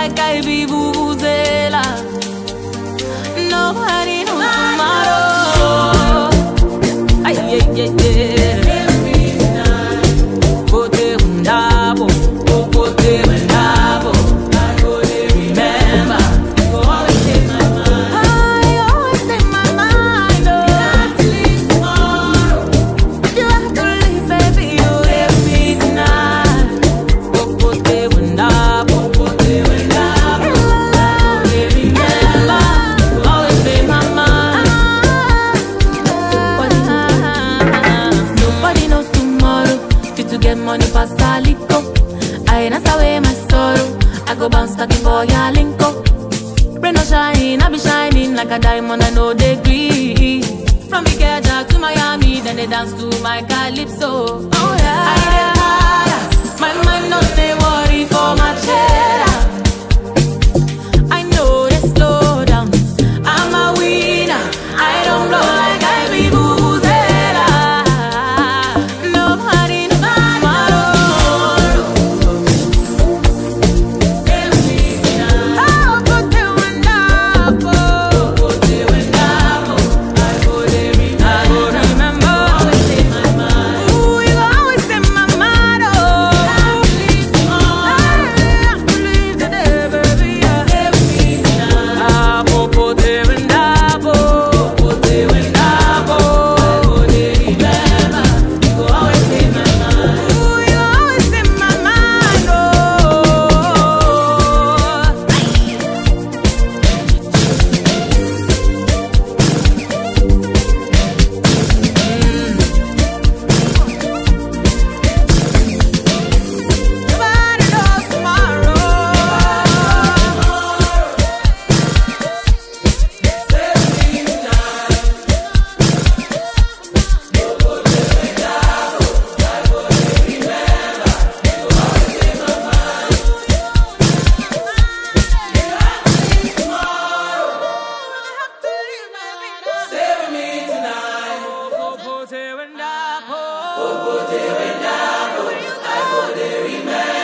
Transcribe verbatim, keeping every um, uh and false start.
like I be vuvuzela. Nobody knows tomorrow. Ay, ay, ay, ay. Pote undabo, pote undabo. I go dey remember. You go always stay in my mind. I always stay in my mind. Oh, you have to leave tomorrow. You have to leave, baby. You leave me tonight. Pote undabo, pote undabo. I go dey remember. You always stay in my mind. Nobody knows tomorrow. Fit to get money past Alico. I dance away my sorrow. I go bounce talking boy a linko. Rain or shine, I be shining like a diamond. I know they agree. From Ikeja to Miami, then they dance to my calypso. Oh yeah, I get higher. My mind don't stay worry for my cheddar. I know they slow down. I'm a winner. I don't blow like I be vuvuzela. Nobody knows tomorrow. Oh, pote undabo, pote undabo. I go dey remember. Always stay in my mind. Ooh, you always stay in my mind. Oh, I have to leave tomorrow. I have to leave today, baby. Yeah. Ah, pote undabo, pote undabo. I go dey remember. You go always stay in my mind. Ooh, you always stay in my mind. Oh. Nobody knows tomorrow. Save me tonight. Pote undabo, pote undabo. I go dey remember.